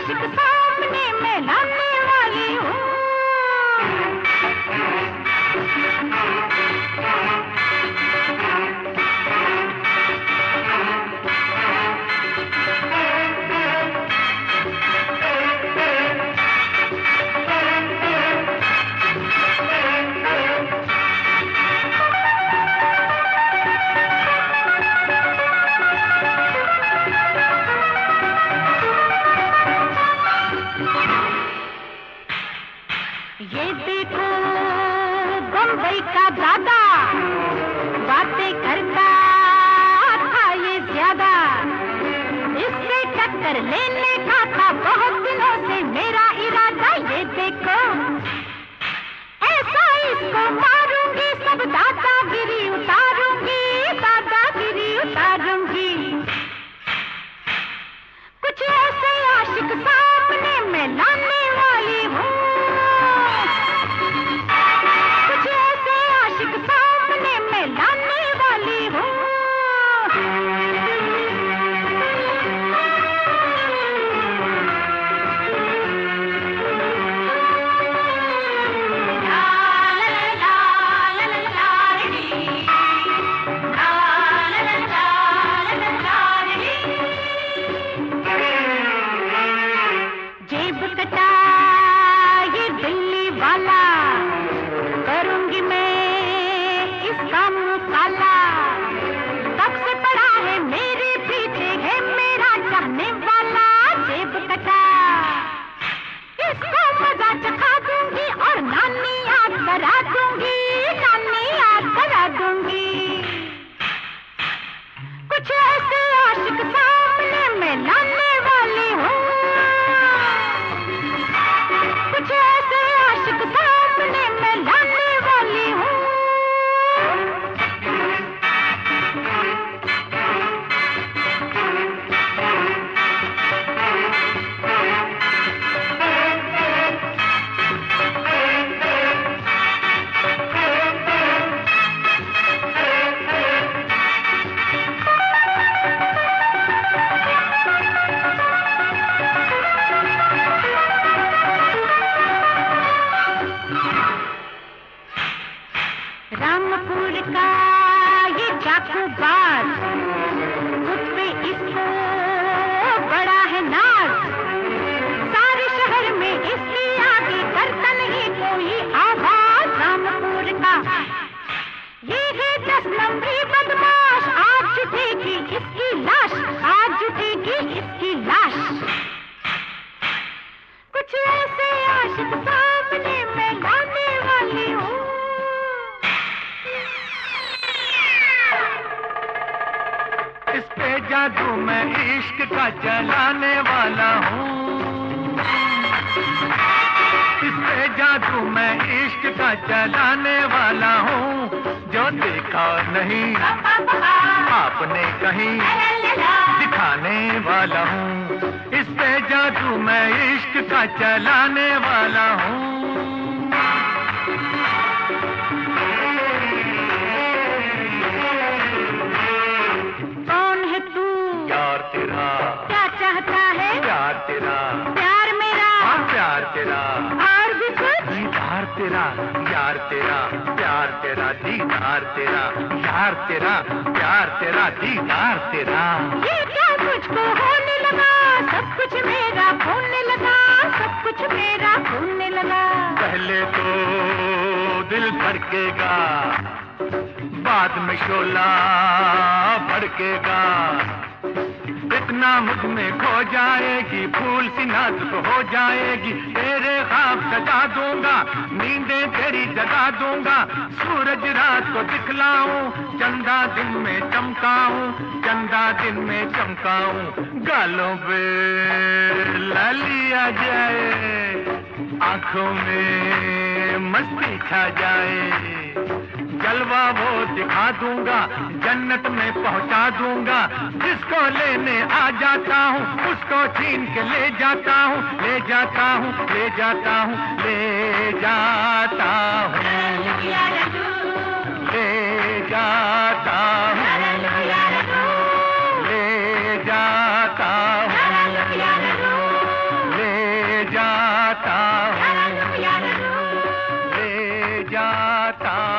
आशिक सामने मैं लाने वाली हूँ। ये देखो बम्बई का दादा बातें करता था ये ज्यादा, इससे टक्कर लेने का था बहुत दिनों से मेरा इरादा। ये देखो ऐसा इसको मारूंगी, सब दादागिरी उतारूंगी, दादागिरी उतारूंगी। कुछ ऐसे आशिक सामने मैं लाने वाली हूँ, सामने मैं लाने वाली हूँ। जेब कटा ये दिल्ली वाला, करूंगी मैं इसका मुंह काला। तब से पड़ा है मेरे पीछे है मेरा चाहने वाला। जेब कटा इसको मजा चखा दूंगी और नानी याद करा दूंगी, नानी याद करा दूंगी। कुछ ऐसे आशिक सामने मैं लाने वाली हूँ, कुछ ऐसे आशिक सामने मैं लाने वाली हूँ। रामपुर का ये चाकूबाज, खुद पे इसको बड़ा है नाज। सारे शहर में इसकी आगे करता नहीं कोई आवाज। रामपुर का ये है 10 नंबरी बदमाश, आज जुटेगी इसकी लाश, आज जुटेगी इसकी लाश। कुछ ऐसे आशिक सामने मैं लाने वाली हूँ। इस पे जादू मैं इश्क का चलाने वाला हूँ, इस पे जादू मैं इश्क का चलाने वाला हूँ। जो देखा नहीं आपने कहीं दिखाने वाला हूँ, इस पे जादू मैं इश्क का चलाने वाला हूँ। तेरा क्या चाहता है? प्यार तेरा, प्यार मेरा, हाँ प्यार तेरा, और भी कुछ? दीदार तेरा, यार तेरा, प्यार तेरा, दीदार तेरा, यार तेरा, प्यार तेरा, दीदार तेरा। ये क्या मुझको होने लगा, सब कुछ मेरा होने लगा, सब कुछ मेरा होने लगा। पहले तो दिल धड़केगा, बाद में शोला भड़केगा। इतना मुझ में खो जाएगी, फूल सी नाजुक हो जाएगी। तेरे ख्वाब सजा दूंगा, नींदें तेरी जगा दूंगा। सूरज रात को दिखलाऊं, चंदा दिन में चमकाऊं, चंदा दिन में चमकाऊं। गालों पे लाली आ जाए, आंखों में मस्ती छा जाए। जलवा वो दिखा दूंगा, जन्नत में पहुंचा दूंगा। जिसको लेने आ जाता हूँ उसको छीन के ले जाता हूँ, ले जाता हूँ, ले जाता हूँ, ले जाता हूँ, ले जाता हूँ, ले जाता हूँ, ले जाता